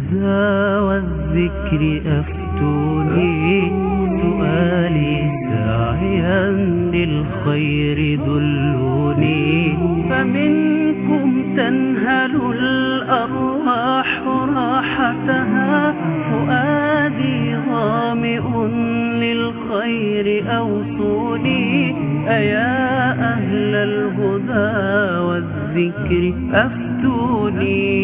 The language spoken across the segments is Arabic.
الهدى والذكر أفتوني، سؤالي ساعيا للخير دلوني، فمنكم تنهل الأرواح راحتها، فؤادي ظامئ للخير أوصوني، أيا أهل الهدى والذكر أفتوني.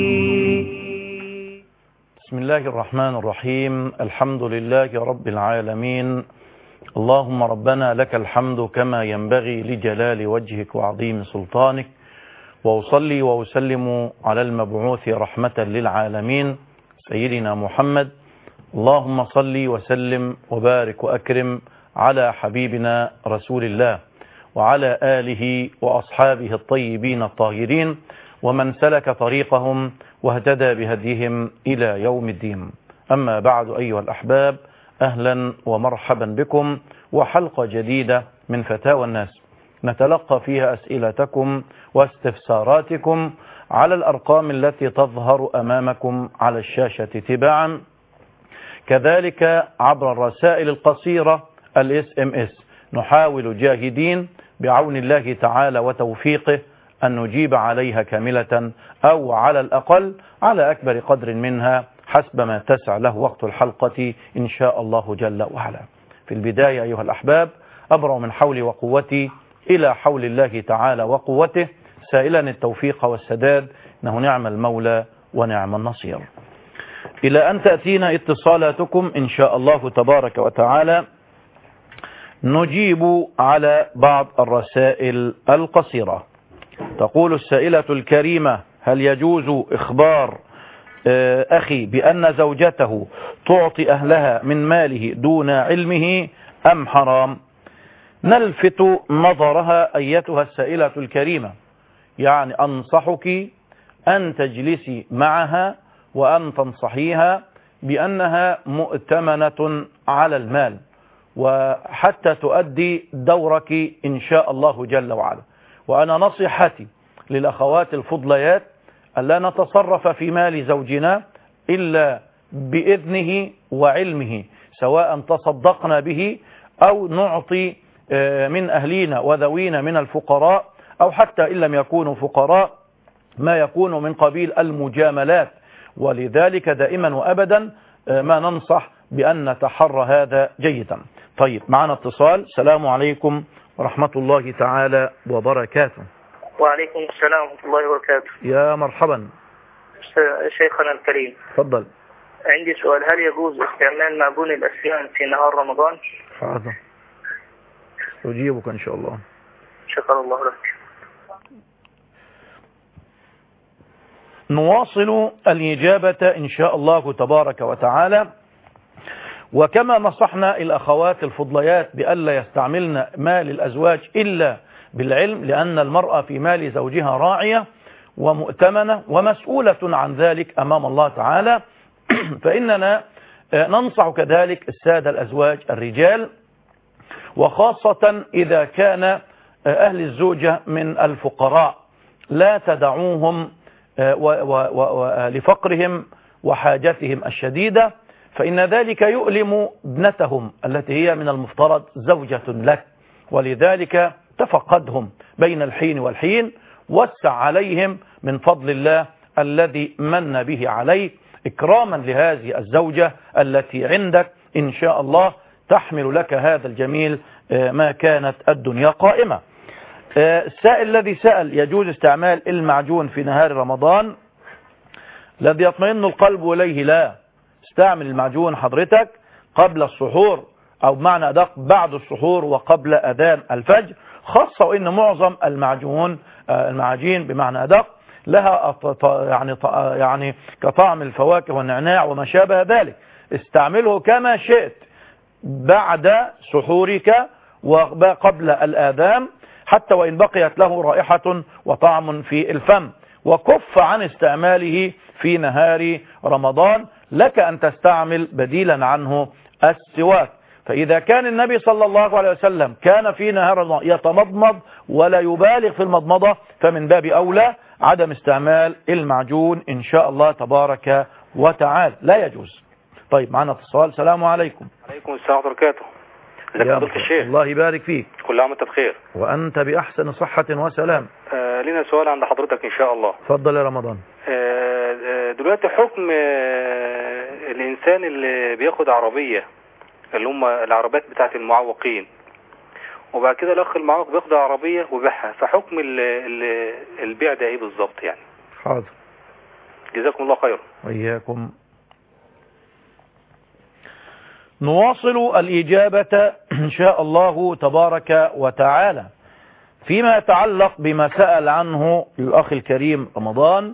بسم الله الرحمن الرحيم. الحمد لله رب العالمين. اللهم ربنا لك الحمد كما ينبغي لجلال وجهك وعظيم سلطانك، وأصلي وأسلم على المبعوث رحمة للعالمين سيدنا محمد. اللهم صل وسلم وبارك وأكرم على حبيبنا رسول الله وعلى آله وأصحابه الطيبين الطاهرين ومن سلك طريقهم واهتدى بهديهم إلى يوم الدين. أما بعد أيها الأحباب، أهلا ومرحبا بكم وحلقة جديدة من فتاوى الناس نتلقى فيها أسئلتكم واستفساراتكم على الأرقام التي تظهر أمامكم على الشاشة تباعا، كذلك عبر الرسائل القصيرة الSMS. نحاول جاهدين بعون الله تعالى وتوفيقه أن نجيب عليها كاملة أو على الأقل على أكبر قدر منها حسب ما تسع له وقت الحلقة إن شاء الله جل وعلا. في البداية أيها الأحباب، أبرأ من حولي وقوتي إلى حول الله تعالى وقوته، سائلا التوفيق والسداد، إنه نعم المولى ونعم النصير. إلى أن تأتينا اتصالاتكم إن شاء الله تبارك وتعالى نجيب على بعض الرسائل القصيرة. تقول السائلة الكريمة: هل يجوز إخبار أخي بأن زوجته تعطي أهلها من ماله دون علمه أم حرام؟ نلفت نظرها أيتها السائلة الكريمة، يعني أنصحك أن تجلسي معها وأن تنصحيها بأنها مؤتمنة على المال، وحتى تؤدي دورك إن شاء الله جل وعلا. وأنا نصيحتي للأخوات الفضليات ألا نتصرف في مال زوجنا إلا بإذنه وعلمه، سواء تصدقنا به أو نعطي من أهلنا وذوينا من الفقراء، أو حتى إن لم يكونوا فقراء ما يكون من قبيل المجاملات. ولذلك دائما وأبدا ما ننصح بأن نتحرى هذا جيدا. طيب، معنا اتصال. السلام عليكم ورحمة الله تعالى وبركاته. وعليكم السلام ورحمة الله وبركاته. يا مرحبا شيخنا الكريم، تفضل. عندي سؤال: هل يجوز استعمال معجون الأسنان في نهار رمضان؟ حاضر، أجيبك إن شاء الله. شكر الله لك. نواصل الإجابة إن شاء الله تبارك وتعالى. وكما نصحنا الأخوات الفضليات بألا يستعملن مال الأزواج إلا بالعلم، لأن المرأة في مال زوجها راعية ومؤتمنة ومسؤولة عن ذلك أمام الله تعالى، فإننا ننصح كذلك السادة الأزواج الرجال، وخاصة إذا كان أهل الزوجة من الفقراء، لا تدعوهم لفقرهم وحاجتهم الشديدة، فإن ذلك يؤلم ابنتهم التي هي من المفترض زوجة لك. ولذلك تفقدهم بين الحين والحين، وسع عليهم من فضل الله الذي من به عليك، إكراما لهذه الزوجة التي عندك إن شاء الله تحمل لك هذا الجميل ما كانت الدنيا قائمة. السائل الذي سأل: يجوز استعمال المعجون في نهار رمضان؟ الذي يطمئن القلب إليه لا. استعمل المعجون حضرتك قبل السحور، أو بمعنى أدق بعد السحور وقبل أذان الفجر، خاصة وإن معظم المعاجين بمعنى أدق لها يعني كطعم الفواكه والنعناع وما شابه ذلك. استعمله كما شئت بعد سحورك وقبل الآذان، حتى وإن بقيت له رائحة وطعم في الفم، وكف عن استعماله في نهار رمضان. لك أن تستعمل بديلا عنه السواك. فإذا كان النبي صلى الله عليه وسلم كان في نهار رمضان يتمضمض ولا يبالغ في المضمضة، فمن باب أولى عدم استعمال المعجون إن شاء الله تبارك وتعالى، لا يجوز. طيب معنا اتصال. السلام عليكم. عليكم السلام ورحمة الله وبركاته. ازيك يا فضيلة الشيخ؟ الله يبارك فيك. كل عام وانت بخير. وأنت بأحسن صحة وسلام. لنا سؤال عند حضرتك إن شاء الله. اتفضل يا رمضان. دلوقتي حكم الإنسان اللي بياخد عربية، اللي هم العربيات بتاعت المعوقين، وبعد كده الأخ المعوق بياخد عربية وبيعها، فحكم البيع ده إيه بالظبط يعني؟ حاضر. جزاكم الله خير. وإياكم. نواصل الإجابة إن شاء الله تبارك وتعالى فيما يتعلق بما سأل عنه الأخ الكريم رمضان.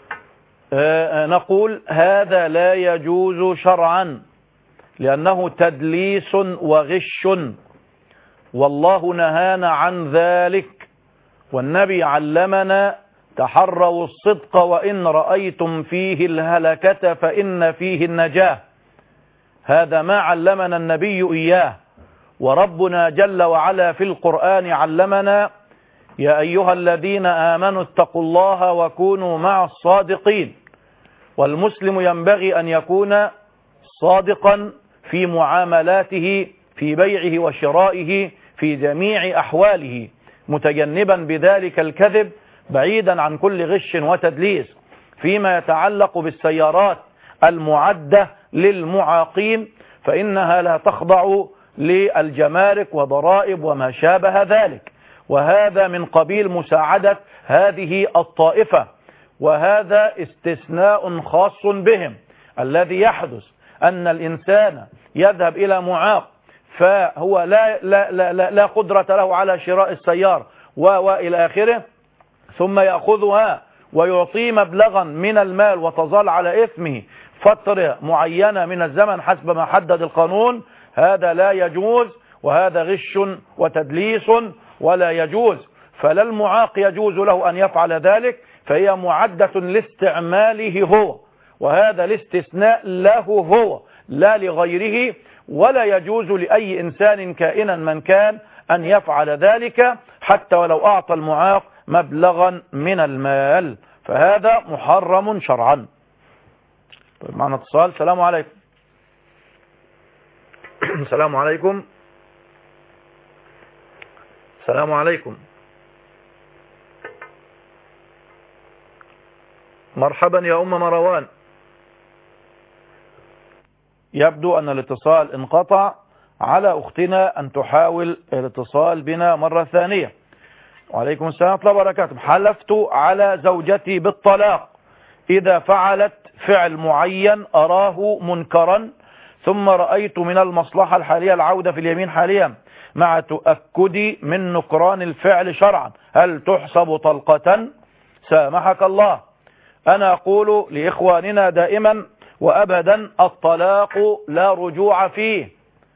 نقول هذا لا يجوز شرعا لأنه تدليس وغش، والله نهانا عن ذلك، والنبي علمنا تحروا الصدق وإن رأيتم فيه الهلكة فإن فيه النجاة. هذا ما علمنا النبي إياه، وربنا جل وعلا في القرآن علمنا يا أيها الذين آمنوا اتقوا الله وكونوا مع الصادقين. والمسلم ينبغي أن يكون صادقا في معاملاته، في بيعه وشرائه، في جميع أحواله، متجنبا بذلك الكذب، بعيدا عن كل غش وتدليس. فيما يتعلق بالسيارات المعدة للمعاقين فإنها لا تخضع للجمارك وضرائب وما شابه ذلك، وهذا من قبيل مساعدة هذه الطائفة، وهذا استثناء خاص بهم. الذي يحدث أن الإنسان يذهب إلى معاق فهو لا قدرة له على شراء السيارة وإلى آخره، ثم يأخذها ويعطيه مبلغا من المال وتظل على إثمه فترة معينة من الزمن حسب ما حدد القانون، هذا لا يجوز، وهذا غش وتدليس ولا يجوز. فلا المعاق يجوز له أن يفعل ذلك، فهي معدة لاستعماله هو، وهذا الاستثناء له هو لا لغيره، ولا يجوز لأي إنسان كائنا من كان أن يفعل ذلك حتى ولو أعطى المعاق مبلغا من المال، فهذا محرم شرعا. طيب معنا اتصال. السلام عليكم. السلام عليكم. السلام عليكم. مرحبا يا أم مروان. يبدو أن الاتصال انقطع، على أختنا أن تحاول الاتصال بنا مرة ثانية. وعليكم السلام ورحمة الله وبركاته. حلفت على زوجتي بالطلاق إذا فعلت فعل معين أراه منكرا، ثم رأيت من المصلحة الحالية العودة في اليمين حاليا مع تأكدي من نكران الفعل شرعا، هل تحسب طلقة؟ سامحك الله. أنا أقول لإخواننا دائما وأبدا الطلاق لا رجوع فيه،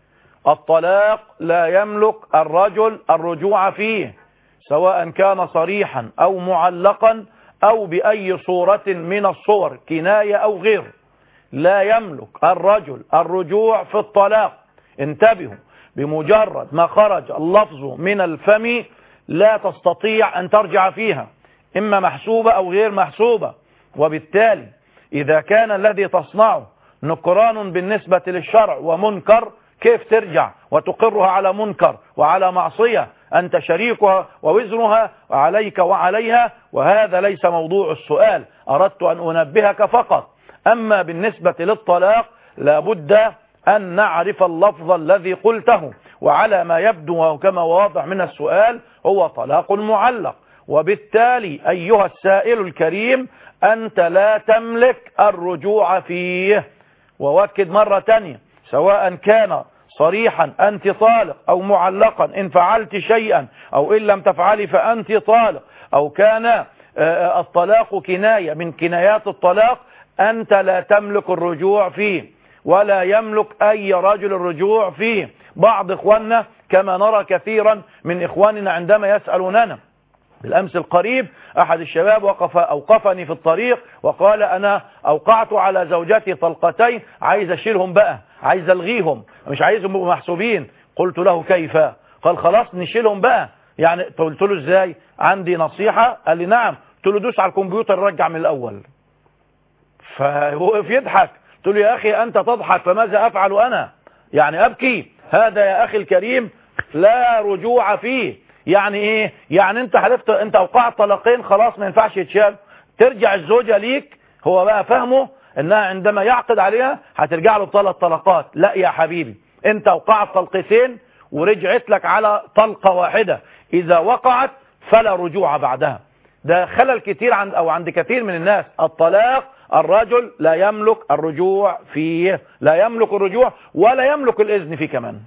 الطلاق لا يملك الرجل الرجوع فيه، سواء كان صريحا أو معلقا أو بأي صورة من الصور، كناية أو غير، لا يملك الرجل الرجوع في الطلاق. انتبهوا، بمجرد ما خرج اللفظ من الفم لا تستطيع أن ترجع فيها، إما محسوبة أو غير محسوبة. وبالتالي إذا كان الذي تصنعه نكران بالنسبة للشرع ومنكر، كيف ترجع وتقرها على منكر وعلى معصية؟ أنت شريكها ووزرها عليك وعليها، وهذا ليس موضوع السؤال، أردت أن أنبهك فقط. أما بالنسبة للطلاق لابد أن نعرف اللفظ الذي قلته، وعلى ما يبدو وكما واضح من السؤال هو طلاق معلق، وبالتالي أيها السائل الكريم أنت لا تملك الرجوع فيه. ووكد مرة تانية، سواء كان صريحا أنت طالق أو معلقا إن فعلت شيئا أو إن لم تفعلي فأنت طالق، أو كان الطلاق كناية من كنايات الطلاق، أنت لا تملك الرجوع فيه ولا يملك أي رجل الرجوع فيه. بعض إخواننا كما نرى كثيرا من إخواننا عندما يسألوننا، بالأمس القريب أحد الشباب أوقفني في الطريق وقال أنا أوقعت على زوجتي طلقتين، عايز أشيلهم بقى، عايز ألغيهم، مش عايزهم يبقوا محسوبين. قلت له كيف؟ قال خلاص نشيلهم بقى. يعني قلت له إزاي؟ عندي نصيحة. قال لي نعم. قلت له دوس على الكمبيوتر رجع من الأول. فوقف يضحك. قلت له يا أخي أنت تضحك فماذا أفعل أنا؟ يعني أبكي؟ هذا يا أخي الكريم لا رجوع فيه. يعني إيه؟ يعني أنت حلفت، أنت أوقعت طلقين خلاص ما ينفعش يتشال، ترجع الزوجة ليك. هو بقى فهمه أنها عندما يعقد عليها هترجع له ب3 طلقات. لا يا حبيبي، أنت أوقعت طلقتين ورجعت لك على طلقة واحدة، إذا وقعت فلا رجوع بعدها. ده خلل كتير عند كثير من الناس. الطلاق الرجل لا يملك الرجوع فيه، لا يملك الرجوع ولا يملك الإذن فيه كمان.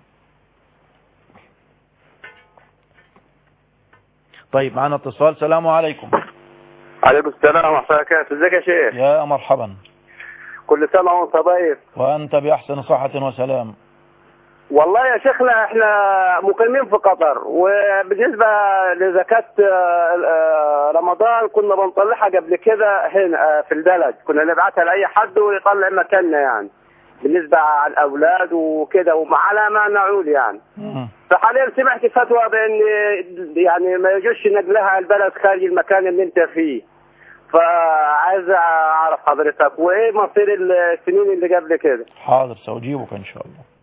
طيب معنا اتصال. السلام عليكم. عليكم السلام ورحمة الله وبركاته. ازيك يا شيخ؟ يا مرحبا. كل سنة وانت طيب. وأنت بأحسن صحة وسلام. والله يا شيخنا احنا مقيمين في قطر، وبالنسبة لزكاة رمضان كنا بنطلعها قبل كده هنا في البلد، كنا نبعتها لأي حد ويطلع مكاننا يعني بالنسبة على الأولاد وكده وعلى ما نعود يعني. فحاليا سمعت فتوى بأن يعني ما يجوزش نقلها البلد خارج المكان اللي انت فيه، فعايز أعرف حضرتك وإيه مصير السنين اللي قبل كده. حاضر سأجيبك إن شاء الله.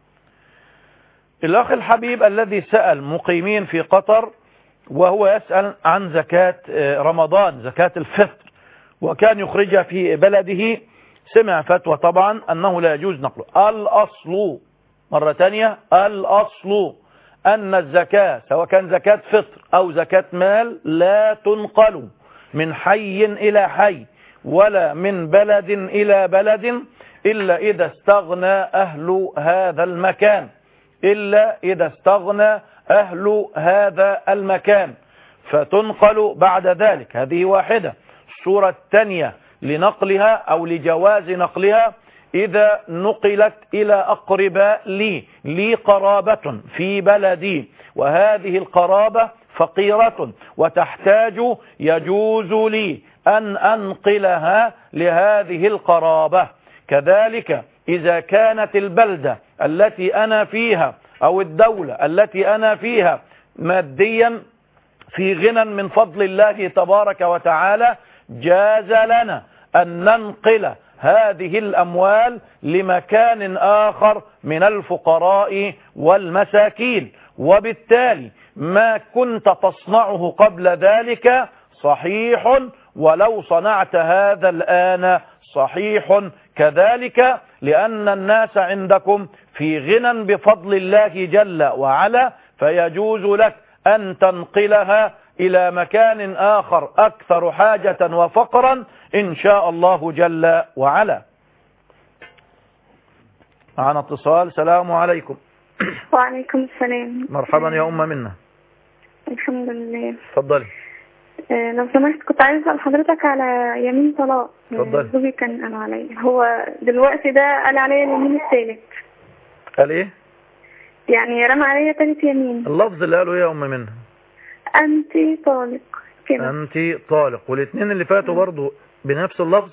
الأخ الحبيب الذي سأل مقيمين في قطر وهو يسأل عن زكاة رمضان، زكاة الفطر، وكان يخرجها في بلده، سمع فتوى طبعا أنه لا يجوز نقله. الأصل مرة تانية، الأصل أن الزكاة سواء كان زكاة فطر أو زكاة مال لا تنقل من حي إلى حي ولا من بلد إلى بلد إلا إذا استغنى أهل هذا المكان، إلا إذا استغنى أهل هذا المكان فتنقل بعد ذلك. هذه واحدة. الصورة الثانية لنقلها أو لجواز نقلها إذا نقلت إلى أقرباء لي قرابة في بلدي وهذه القرابة فقيرة وتحتاج، يجوز لي أن أنقلها لهذه القرابة. كذلك إذا كانت البلدة التي أنا فيها أو الدولة التي أنا فيها ماديا في غنى من فضل الله تبارك وتعالى، جاز لنا أن ننقل هذه الأموال لمكان آخر من الفقراء والمساكين. وبالتالي ما كنت تصنعه قبل ذلك صحيح، ولو صنعت هذا الآن صحيح كذلك، لأن الناس عندكم في غنى بفضل الله جل وعلا، فيجوز لك أن تنقلها إلى مكان آخر أكثر حاجة وفقرا إن شاء الله جل وعلا. معنا اتصال. السلام عليكم. وعليكم السلام. مرحبا يا أم منة. الحمد لله. تفضلي. لو سمحت كنت عايز أسأل حضرتك على يمين طلاق. تفضلي. زوجي كان قال عليا، هو دلوقتي ده قال عليا اليمين الثالث. قال إيه؟ يعني رمى عليا ثالث يمين. اللفظ اللي قاله إيه يا أم منة؟ أنت طالق كده. أنت طالق. والاثنين اللي فاتوا برضو بنفس اللفظ؟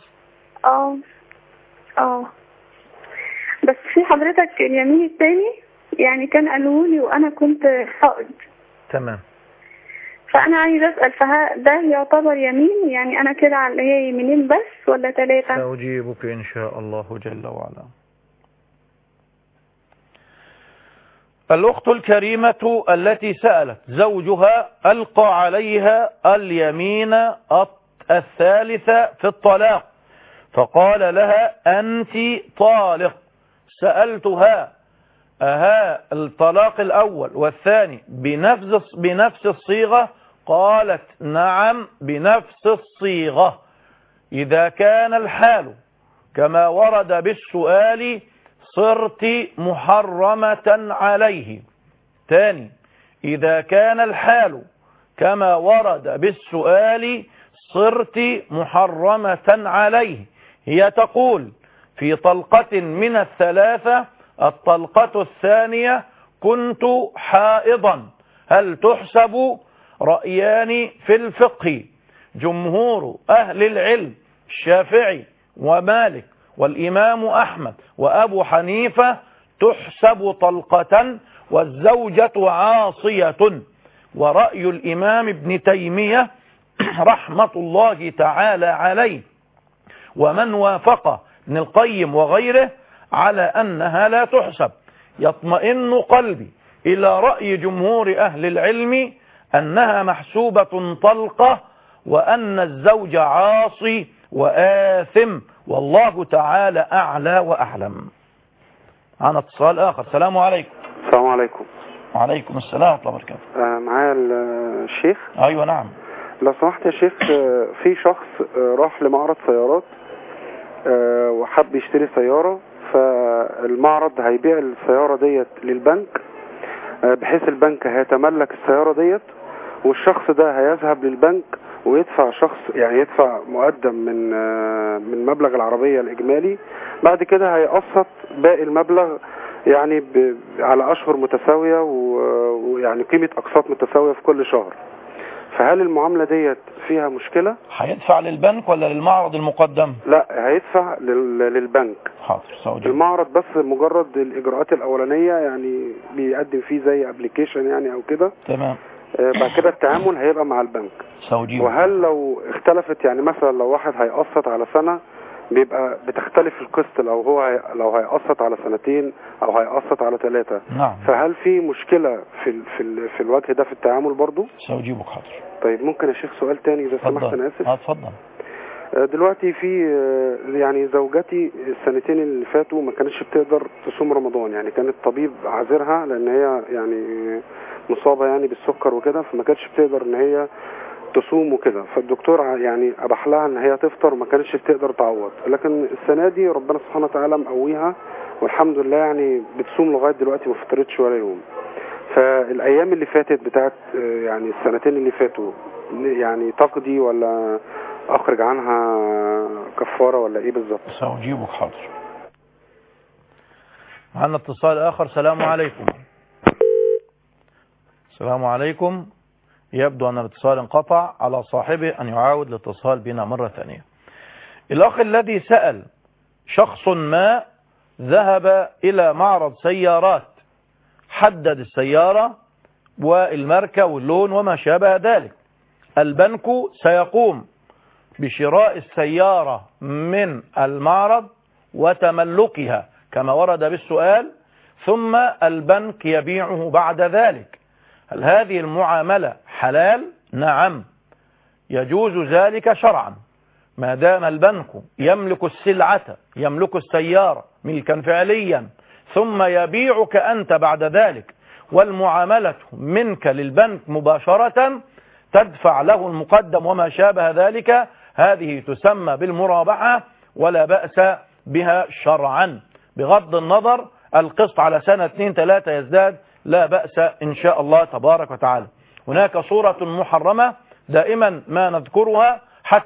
بس في حضرتك اليمين الثاني يعني كان قالوا لي وأنا كنت حائض. تمام. فأنا عايز أسأل، ده يعتبر يمين؟ يعني أنا كده على هي يمينين بس ولا 3؟ سأجيبك إن شاء الله جل وعلا. الأخت الكريمة التي سألت زوجها ألقى عليها اليمين الثالثة في الطلاق، فقال لها أنت طالق. سألتها أها الطلاق الأول والثاني بنفس الصيغة؟ قالت نعم بنفس الصيغة. إذا كان الحال كما ورد بالسؤال صرت محرمة عليه. تاني، إذا كان الحال كما ورد بالسؤال صرت محرمة عليه. هي تقول في طلقة من الثلاثة، الطلقة الثانية كنت حائضا. هل تحسب؟ رأيان في الفقه. جمهور أهل العلم الشافعي ومالك والإمام أحمد وأبو حنيفة تحسب طلقة والزوجة عاصية. ورأي الإمام ابن تيمية رحمة الله تعالى عليه ومن وافق ابن القيم وغيره على أنها لا تحسب. يطمئن قلبي إلى رأي جمهور أهل العلم أنها محسوبة طلقة، وأن الزوج عاصي وآثم، والله تعالى أعلى وأعلم. معنا اتصال آخر. السلام عليكم. السلام عليكم. وعليكم السلام ورحمة الله وبركاته. معايا الشيخ. أيوة نعم. لو سمحت يا شيخ، في شخص راح لمعرض سيارات وحب يشتري سيارة، فالمعرض هيبيع السيارة ديت للبنك، بحيث البنك هيتملك السيارة ديت، والشخص ده هيذهب للبنك ويدفع يدفع مقدم من مبلغ العربية الإجمالي، بعد كده هيقسط باقي المبلغ يعني على أشهر متساوية، ويعني قيمة أقساط متساوية في كل شهر. فهل المعاملة ديت فيها مشكلة؟ هيدفع للبنك ولا للمعرض المقدم؟ لا، هيدفع للبنك. حاضر. المعرض بس مجرد الإجراءات الأولانية، يعني بيقدم فيه زي ابليكيشن يعني أو كده. تمام. بعد كده التعامل هيبقى مع البنك. وهل لو اختلفت، يعني مثلا لو واحد هيقسط على سنة بيبقى بتختلف القسط، لو هيقسط على سنتين او هيقسط على 3. نعم. فهل في مشكلة في الوجه ده في التعامل برضو؟ سأجيبك. حاضر. طيب ممكن يا شيخ سؤال تاني اذا سمحت؟ انا اسف. اتفضل. دلوقتي في يعني زوجتي السنتين اللي فاتوا ما كانتش بتقدر تصوم رمضان، يعني كان الطبيب عاذرها لان هي يعني مصابة يعني بالسكر وكده، فما كانتش بتقدر ان هي تصوم وكده، فالدكتور يعني اباح لها ان هي تفطر وما كانتش بتقدر تعوض. لكن السنه دي ربنا سبحانه وتعالى مقويها والحمد لله، يعني بتصوم لغايه دلوقتي ما فطرتش ولا يوم. فالايام اللي فاتت بتاعت يعني السنتين اللي فاتوا يعني تقضي ولا اخرج عنها كفاره ولا ايه بالظبط؟ سأجيبك. حاضر. معنا اتصال اخر. السلام عليكم. السلام عليكم. يبدو أن الاتصال انقطع، على صاحبه أن يعاود الاتصال بنا مرة ثانية. الأخ الذي سأل، شخص ما ذهب إلى معرض سيارات، حدد السيارة والماركة واللون وما شابه ذلك. البنك سيقوم بشراء السيارة من المعرض وتملكها كما ورد بالسؤال، ثم البنك يبيعه بعد ذلك. هل هذه المعاملة حلال؟ نعم، يجوز ذلك شرعا، ما دام البنك يملك السلعة، يملك السيارة ملكا فعليا، ثم يبيعك أنت بعد ذلك، والمعاملة منك للبنك مباشرة، تدفع له المقدم وما شابه ذلك، هذه تسمى بالمرابحة ولا بأس بها شرعا، بغض النظر القسط على سنة 2-3 يزداد، لا بأس إن شاء الله تبارك وتعالى. هناك صورة محرمة دائما ما نذكرها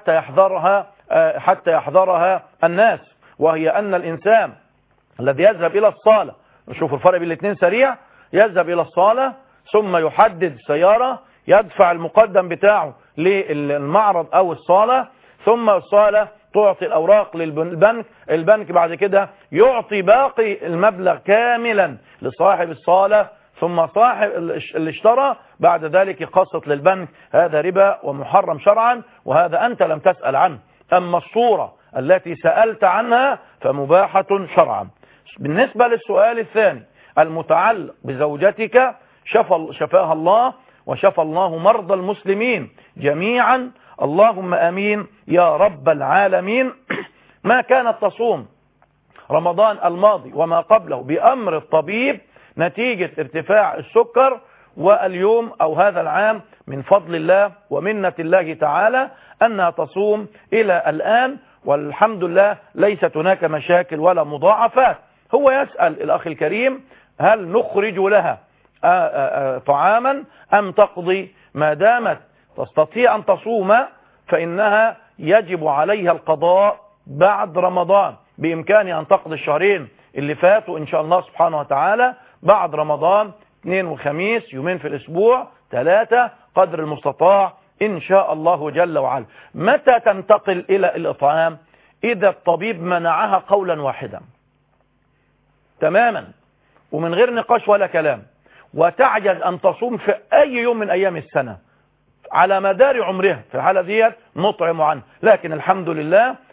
حتى يحذرها الناس، وهي أن الإنسان الذي يذهب إلى الصالة، نشوف الفرق بين الاثنين سريع، يذهب إلى الصالة ثم يحدد السيارة، يدفع المقدم بتاعه للمعرض أو الصالة، ثم الصالة تعطي الأوراق للبنك، البنك بعد كده يعطي باقي المبلغ كاملا لصاحب الصالة، ثم صاحب اللي اشترى بعد ذلك يقسط للبنك. هذا ربا ومحرم شرعا، وهذا أنت لم تسأل عنه. أما الصورة التي سألت عنها فمباحة شرعا. بالنسبة للسؤال الثاني المتعلق بزوجتك، شفاها الله وشفى الله مرضى المسلمين جميعا، اللهم أمين يا رب العالمين. ما كانت تصوم رمضان الماضي وما قبله بأمر الطبيب نتيجة ارتفاع السكر، واليوم أو هذا العام من فضل الله ومنة الله تعالى أنها تصوم إلى الآن، والحمد لله ليست هناك مشاكل ولا مضاعفات. هو يسأل الأخ الكريم هل نخرج لها طعاما أم تقضي؟ ما دامت تستطيع أن تصوم فإنها يجب عليها القضاء بعد رمضان، بإمكانها أن تقضي الشهرين اللي فاتوا إن شاء الله سبحانه وتعالى بعد رمضان، 2 وخميس، يومين في الأسبوع، 3 قدر المستطاع إن شاء الله جل وعلا. متى تنتقل إلى الإطعام؟ إذا الطبيب منعها قولا واحدا تماما ومن غير نقاش ولا كلام، وتعجز أن تصوم في أي يوم من أيام السنة على مدار عمرها، في الحالة دي نطعم عنه. لكن الحمد لله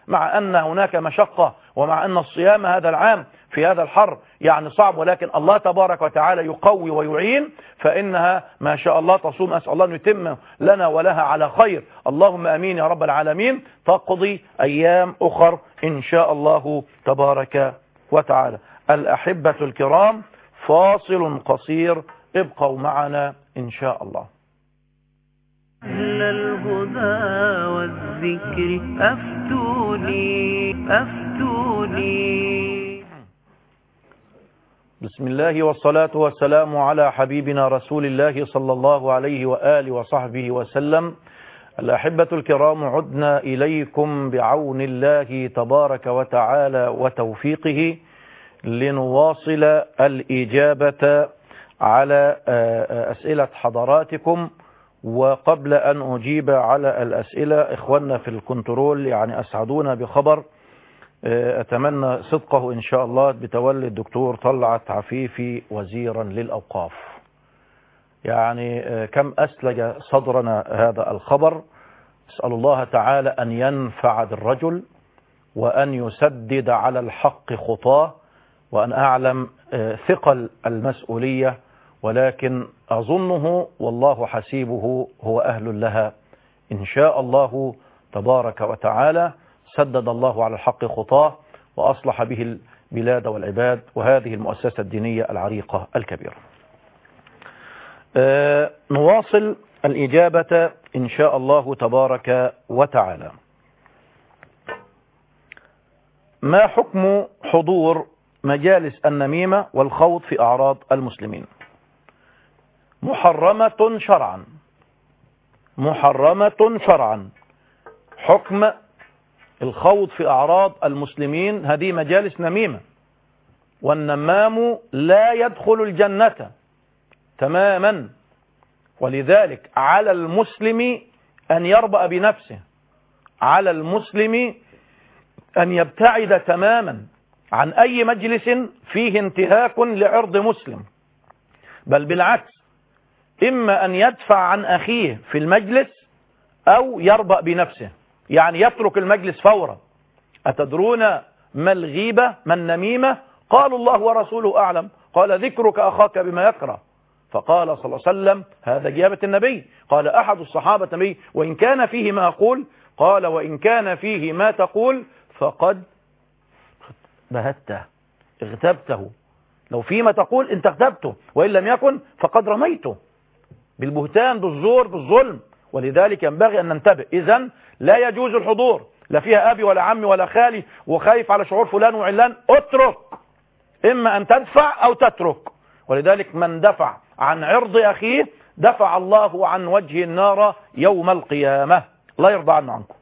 مع أن هناك مشقة ومع أن الصيام هذا العام في هذا الحر يعني صعب، ولكن الله تبارك وتعالى يقوي ويعين، فإنها ما شاء الله تصوم. أسأل الله أن يتم لنا ولها على خير، اللهم أمين يا رب العالمين. تقضي أيام أخر إن شاء الله تبارك وتعالى. الأحبة الكرام، فاصل قصير، ابقوا معنا إن شاء الله. أهل الهدى والذكر أفتوني أفتوني. بسم الله والصلاة والسلام على حبيبنا رسول الله صلى الله عليه وآله وصحبه وسلم. الأحبة الكرام، عدنا إليكم بعون الله تبارك وتعالى وتوفيقه لنواصل الإجابة على أسئلة حضراتكم. وقبل أن أجيب على الأسئلة، إخواننا في الكنترول يعني أسعدونا بخبر أتمنى صدقه إن شاء الله بتولي الدكتور طلعت عفيفي وزيرا للأوقاف. يعني كم أسلج صدرنا هذا الخبر. أسأل الله تعالى أن ينفع بالرجل وأن يسدد على الحق خطاه، وأن أعلم ثقل المسؤولية، ولكن أظنه والله حسيبه هو أهل لها إن شاء الله تبارك وتعالى. سدد الله على الحق خطاه وأصلح به البلاد والعباد وهذه المؤسسة الدينية العريقة الكبيرة. نواصل الإجابة إن شاء الله تبارك وتعالى. ما حكم حضور مجالس النميمة والخوض في أعراض المسلمين؟ محرمة شرعا، محرمة شرعا. حكم الخوض في أعراض المسلمين، هذه مجالس نميمة، والنمام لا يدخل الجنة تماما. ولذلك على المسلم أن يربأ بنفسه، على المسلم أن يبتعد تماما عن أي مجلس فيه انتهاك لعرض مسلم، بل بالعكس، إما أن يدفع عن أخيه في المجلس أو يربأ بنفسه، يعني يترك المجلس فورا. أتدرون ما الغيبة ما النميمة؟ قال الله ورسوله أعلم، قال ذكرك أخاك بما يكره. فقال صلى الله عليه وسلم، هذا جابة النبي، قال أحد الصحابة النبي: وإن كان فيه ما أقول، قال وإن كان فيه ما تقول فقد بهته، اغتبته. لو فيما تقول انت اغتبته، وإن لم يكن فقد رميته بالبهتان بالزور بالظلم. ولذلك ينبغي أن ننتبه. إذن لا يجوز الحضور، لا فيها أبي ولا عمي ولا خالي وخايف على شعور فلان وعلان. اترك، إما أن تدفع أو تترك. ولذلك من دفع عن عرض أخيه دفع الله عن وجه النار يوم القيامة. لا يرضى عنه عنكم.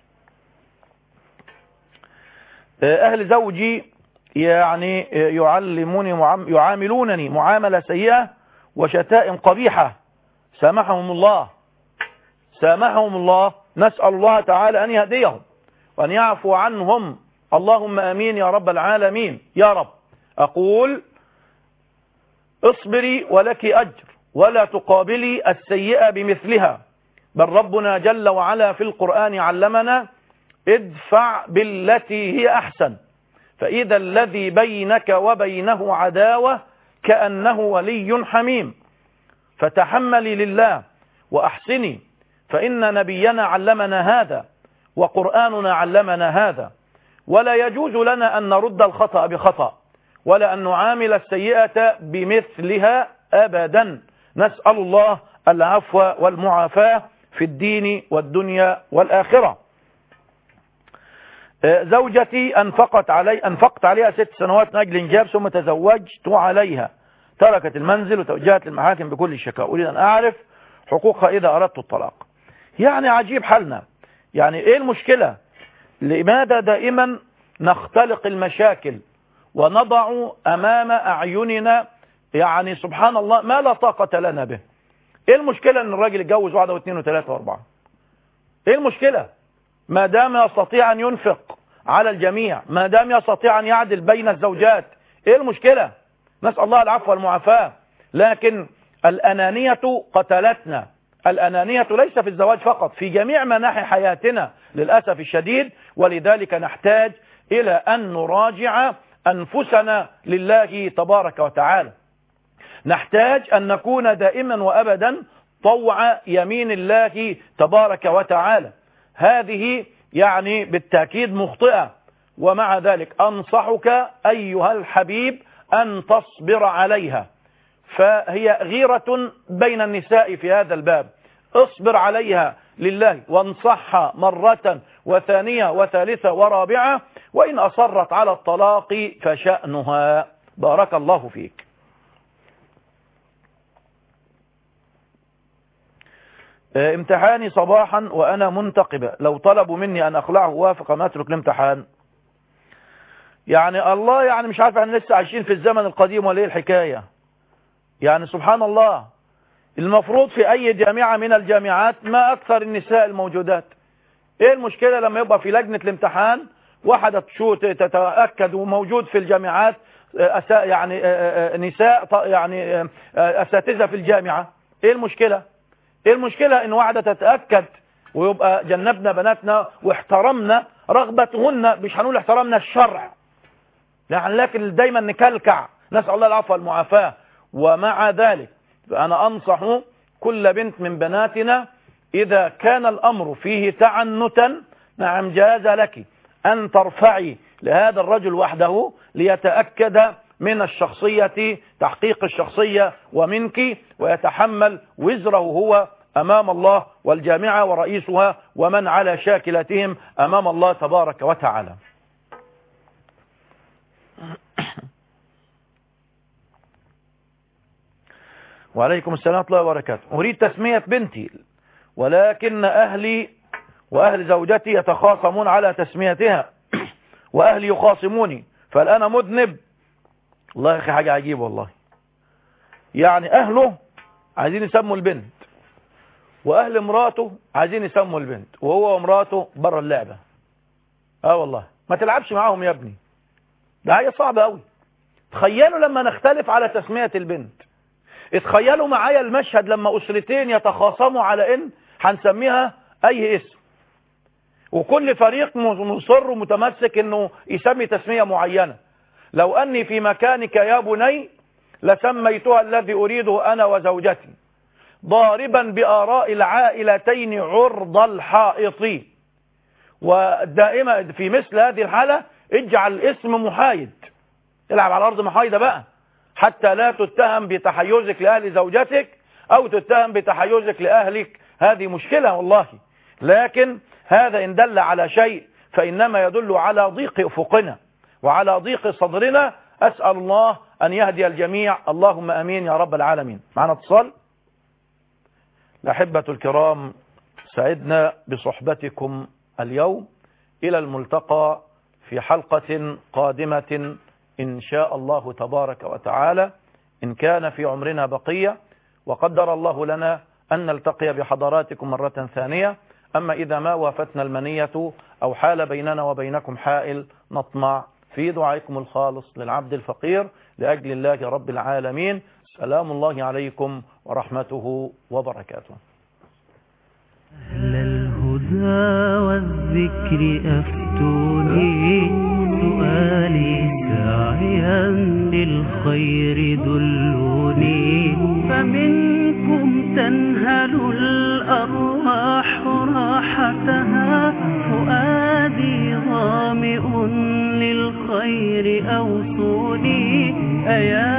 أهل زوجي يعني يعاملونني معاملة سيئة وشتائم قبيحة، سامحهم الله، سامحهم الله. نسأل الله تعالى أن يهديهم وأن يعفو عنهم، اللهم آمين يا رب العالمين. يا رب، أقول اصبري ولك أجر ولا تقابلي السيئة بمثلها، بل ربنا جل وعلا في القرآن علمنا: ادفع بالتي هي أحسن، فإذا الذي بينك وبينه عداوة كأنه ولي حميم. فتحملي لله وأحسني، فإن نبينا علمنا هذا وقرآننا علمنا هذا. ولا يجوز لنا أن نرد الخطأ بخطأ، ولا أن نعامل السيئة بمثلها أبدا. نسأل الله العفو والمعافاة في الدين والدنيا والآخرة. زوجتي أنفقت عليها 6 سنوات من أجل إنجاب، ثم تزوجت عليها، تركت المنزل وتوجهت للمحاكم بكل الشكاوى. أريد أن أعرف حقوقها إذا أردت الطلاق. يعني عجيب حالنا، يعني إيه المشكلة؟ لماذا دائما نختلق المشاكل ونضع أمام أعيننا يعني سبحان الله ما لا طاقة لنا به؟ إيه المشكلة أن الراجل يتجوز واحدة واثنين وثلاثة واربعة؟ إيه المشكلة؟ ما دام يستطيع أن ينفق على الجميع، ما دام يستطيع أن يعدل بين الزوجات، إيه المشكلة؟ نسأل الله العفو والمعافاة. لكن الأنانية قتلتنا. الأنانية ليس في الزواج فقط، في جميع مناحي حياتنا للأسف الشديد. ولذلك نحتاج إلى أن نراجع أنفسنا لله تبارك وتعالى. نحتاج أن نكون دائما وأبدا طوع يمين الله تبارك وتعالى. هذه يعني بالتأكيد مخطئة، ومع ذلك أنصحك أيها الحبيب أن تصبر عليها، فهي غيرة بين النساء في هذا الباب. اصبر عليها لله وانصحها مرة وثانية وثالثة ورابعة، وإن أصرت على الطلاق فشأنها. بارك الله فيك. امتحاني صباحا وأنا منتقبة، لو طلبوا مني أن أخلعه وافق ما أترك الامتحان. يعني الله، يعني مش عارف احنا لسه عايشين في الزمن القديم ولا ايه الحكاية؟ يعني سبحان الله، المفروض في أي جامعة من الجامعات ما أكثر النساء الموجودات. ايه المشكلة لما يبقى في لجنة الامتحان واحدة تتأكد وموجود في الجامعات يعني نساء يعني أساتذة في الجامعة؟ ايه المشكلة؟ ايه المشكلة ان واحدة تتأكد ويبقى جنبنا بناتنا واحترمنا رغبتهن، مش هنقول احترمنا الشرع يعني، لكن دايما نكلكع، نسأل الله العفو والمعافاة. ومع ذلك فأنا أنصح كل بنت من بناتنا إذا كان الأمر فيه تعنتا، نعم جاز لك أن ترفعي لهذا الرجل وحده ليتأكد من الشخصية، تحقيق الشخصية ومنك، ويتحمل وزره هو أمام الله والجامعة ورئيسها ومن على شاكلتهم أمام الله تبارك وتعالى. وعليكم السلام ورحمة الله وبركاته. أريد تسمية بنتي، ولكن أهلي وأهل زوجتي يتخاصمون على تسميتها، وأهلي يخاصموني، فهل أنا مذنب؟ الله يا أخي حاجة عجيبة والله. يعني أهله عايزين يسموا البنت، وأهل امراته عايزين يسموا البنت، وهو وامراته بره اللعبة. والله ما تلعبش معاهم يا ابني، ده حاجة صعبة قوي. تخيلوا لما نختلف على تسمية البنت، اتخيلوا معايا المشهد لما أسرتين يتخاصموا على إن هنسميها أي اسم، وكل فريق مصر ومتمسك إنه يسمي تسمية معينة. لو أني في مكانك يا بني لسميتها الذي أريده أنا وزوجتي، ضاربا بآراء العائلتين عرض الحائط. ودائما في مثل هذه الحالة اجعل اسم محايد، العب على الأرض محايدة بقى، حتى لا تتهم بتحيزك لأهل زوجتك أو تتهم بتحيزك لأهلك. هذه مشكلة والله، لكن هذا إن دل على شيء فإنما يدل على ضيق أفقنا وعلى ضيق صدرنا. أسأل الله أن يهدي الجميع، اللهم أمين يا رب العالمين. معنا اتصال. الأحبة الكرام، سعدنا بصحبتكم اليوم، إلى الملتقى في حلقة قادمة إن شاء الله تبارك وتعالى، إن كان في عمرنا بقية، وقدر الله لنا أن نلتقي بحضراتكم مرة ثانية. أما إذا ما وافتنا المنية أو حال بيننا وبينكم حائل، نطمع في دعائكم الخالص للعبد الفقير لأجل الله رب العالمين. سلام الله عليكم ورحمته وبركاته. أهل الهدى والذكر أفتوني، سؤالي ساعيا للخير دلوني، فمنكم تنهل الأرواح راحتها، فؤادي ظامئ للخير أوصوني. أيا